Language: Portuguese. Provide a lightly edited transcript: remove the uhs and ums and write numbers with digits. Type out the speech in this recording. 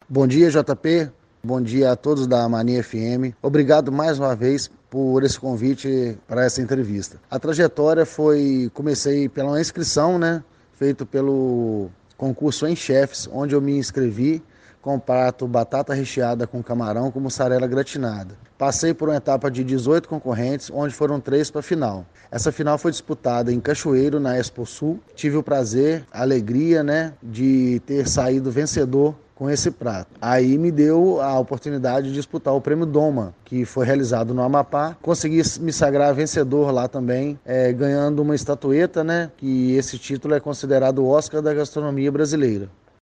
Bom dia, JP. Bom dia a todos da Mania FM. Obrigado mais uma vez por esse convite para essa entrevista. A trajetória comecei pela uma inscrição, feito pelo concurso em chefes, onde eu me inscrevi com o prato batata recheada com camarão com mussarela gratinada. Passei por uma etapa de 18 concorrentes, onde foram 3 para a final. Essa final foi disputada em Cachoeiro, na Expo Sul. Tive o prazer, a alegria, de ter saído vencedor com esse prato. Aí me deu a oportunidade de disputar o Prêmio Doma, que foi realizado no Amapá. Consegui me sagrar vencedor lá também, ganhando uma estatueta, que esse título é considerado o Oscar da gastronomia brasileira.